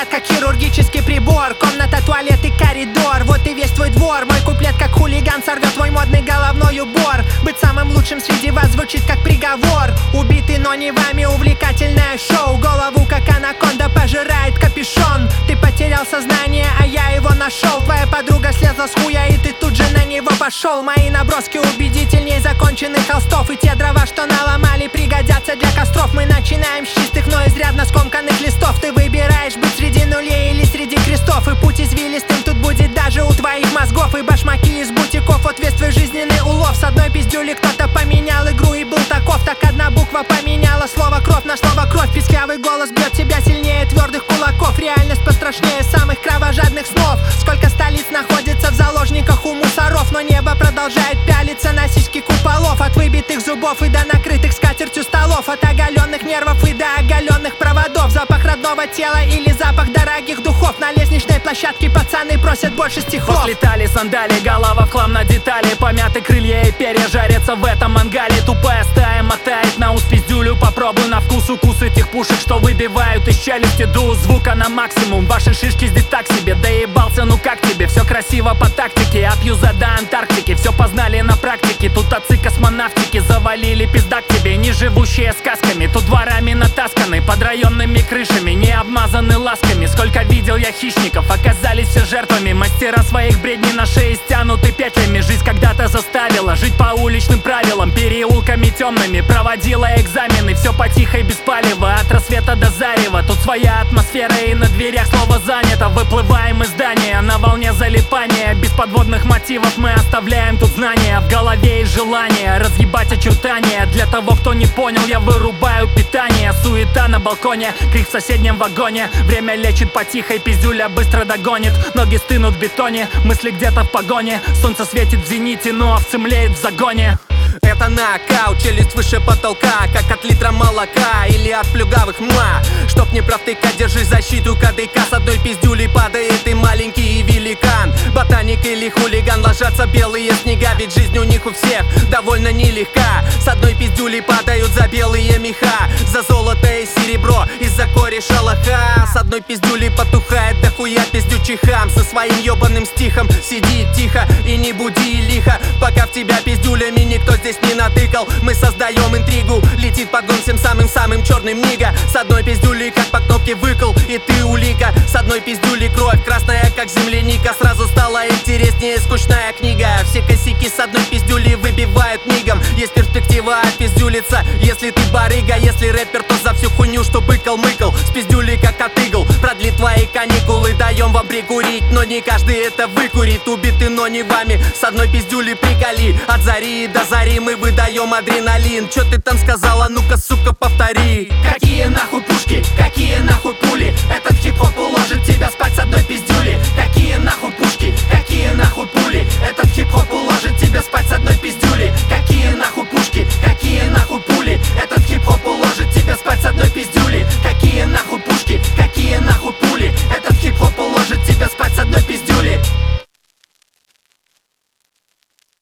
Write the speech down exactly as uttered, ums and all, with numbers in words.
летят как хирургический прибор. Комната, туалет и коридор, вот и весь твой двор. Мой куплет как хулиган сорвет твой модный головной убор. Быть самым лучшим среди вас звучит как приговор. Убитый, но не вами, увлекательное шоу. Голову как анаконда пожирает капюшон. Ты потерял сознание, а я его нашел. Твоя подруга слезла с хуя, и ты тут же на него пошел. Мои наброски убедительней законченных холстов. И те дрова, что наломали, пригодятся для костров. Мы начинаем с чистых, но изрядно скомканных листов. Ты выбираешь быть среди нулей или среди крестов. И путь извилистым тут будет даже у твоих мозгов. И башмаки из бутиков, вот весь твой жизненный улов. С одной пиздюли кто-то поменял игру и был таков. Так одна буква поменяла слово кровь на слово кровь. Писклявый голос бьет тебя сильнее твердых кулаков. Реальность пострашнее самых кровожадных снов. Сколько столиц находится в заложниках у мусоров. Но небо продолжает пялиться на сиськи куполов. От выбитых зубов и до накрытых скатертью столов. От оголенных нервов и до оголенных проводов. Запах родного тела или запах дорогих духов. На лестничной площадке пацаны просят больше стихов. Слетали сандали, голова в хлам на детали. Помяты крылья и перья жарятся в этом мангале. Тупая стая мотает на ус пиздюлю. Попробуй на вкус укус этих пушек, что выбивают из челюсти. Ду звука на максимум. Ваши шишки здесь так себе. Доебался, ну как тебе? Все красиво по тактике. От Юза до Антарктики. Все познали на практике. Тут отцы космонавтики завалили пизда к тебе. Не живущие сказками. Тут дворами натасканы. Под районными крышами. Не обмазаны ласками. Сколько видел я хищников. Оказались все жертвами. Мастера своих бредней на шее стянуты петлями. Жизнь когда-то заставила жить по уличным правилам. Переулками темными проводила экзамены. Все потихо и без палева. От рассвета до зарева. Тут своя атмосфера и на дверях слово занято. Выплываем из здания на волне залипания. Без подводных мотивов мы оставляем тут знания. В голове есть желание разъебать очертания. Для того, кто не понял, я вырубаю питание. Суета на балконе, крик в соседнем вагоне. Время лечит потихо и пиздюля быстро догонит. Ноги стынут в бетоне, мысли где-то в погоне. Солнце светит в зените, но овцы млеют в загоне. Это нокаут, челюсть выше потолка, как от литра молока или от плюгавых мла. Чтоб не прав ты-ка, держи защиту КДК. С одной пиздюли падает и маленький, и великан. Ботаник или хулиган, ложатся белые снега. Ведь жизнь у них у всех довольно нелегка. С одной пиздюли падают за белые меха, за золото и серебро, из-за кореша лоха. С одной пиздюли потухает дохуя пиздючий хам. Со своим ебаным стихом сиди тихо и не буди лихо, пока в тебя пиздюлями никто здесь не натыкал. Мы создаем интригу, летит подгон всем самым-самым черным нига. С одной пиздюли как по кнопке выкл, и ты улика. С одной пиздюли кровь красная как земляника. Сразу стала интереснее скучная книга. Все косяки с одной пиздюли выбивают мигом. Есть перспектива отпиздюлиться, если ты барыга. Если рэпер, то за всю хуйню, что быкал-мыкал. С пиздюли как от игл, продлит твои каникулы. Даем вам прикурить, но не каждый это выкурит. Убиты, но не вами, с одной пиздюли приколи. От зари до зари мы выдаем адреналин. Чё ты там сказала? Ну-ка, сука, повтори. Какие нахуй пушки, какие нахуй пули? Это